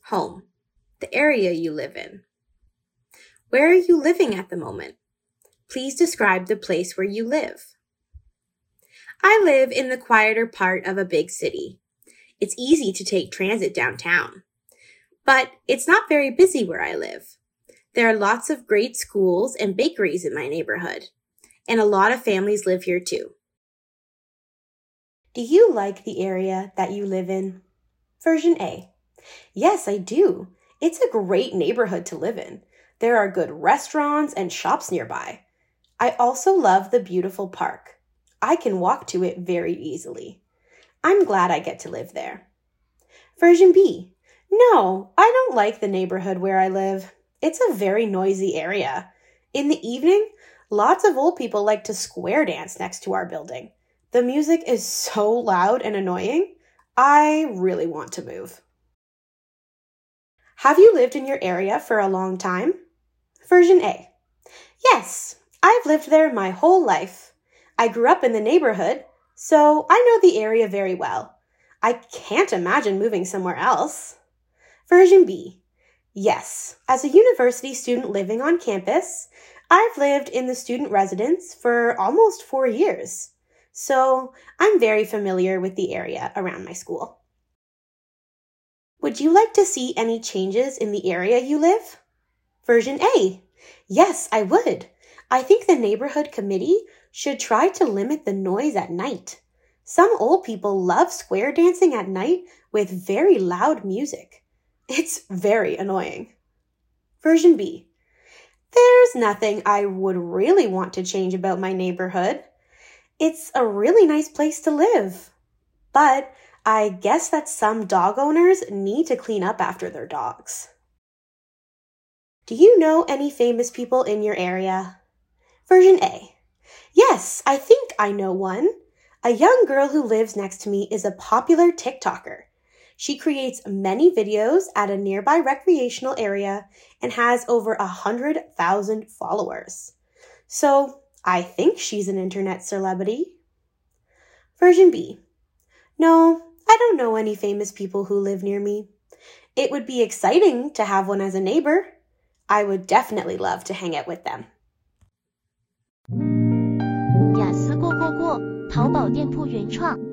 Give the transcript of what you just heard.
Home, the area you live in. Where are you living at the moment? Please describe the place where you live. I live in the quieter part of a big city. It's easy to take transit downtown. But it's not very busy where I live. There are lots of great schools and bakeries in my neighborhood, and a lot of families live here too. Do you like the area that you live in? Version A. Yes, I do. It's a great neighborhood to live in. There are good restaurants and shops nearby. I also love the beautiful park. I can walk to it very easily. I'm glad I get to live there. Version B. No, I don't like the neighborhood where I live. It's a very noisy area. In the evening, lots of old people like to square dance next to our building. The music is so loud and annoying. I really want to move. Have you lived in your area for a long time? Version A. Yes, I've lived there my whole life. I grew up in the neighborhood, so I know the area very well. I can't imagine moving somewhere else. Version B. Yes, as a university student living on campus, I've lived in the student residence for almost 4 years. So I'm very familiar with the area around my school. Would you like to see any changes in the area you live? Version A. Yes, I would. I think the neighborhood committee should try to limit the noise at night. Some old people love square dancing at night with very loud music. It's very annoying. Version B. There's nothing I would really want to change about my neighborhood. It's a really nice place to live. But I guess that some dog owners need to clean up after their dogs. Do you know any famous people in your area? Version A. Yes, I think I know one. A young girl who lives next to me is a popular TikToker. She creates many videos at a nearby recreational area and has over 100,000 followers. So I think she's an internet celebrity. Version B. No, I don't know any famous people who live near me. It would be exciting to have one as a neighbor. I would definitely love to hang out with them. 雅思过，淘宝店铺原创。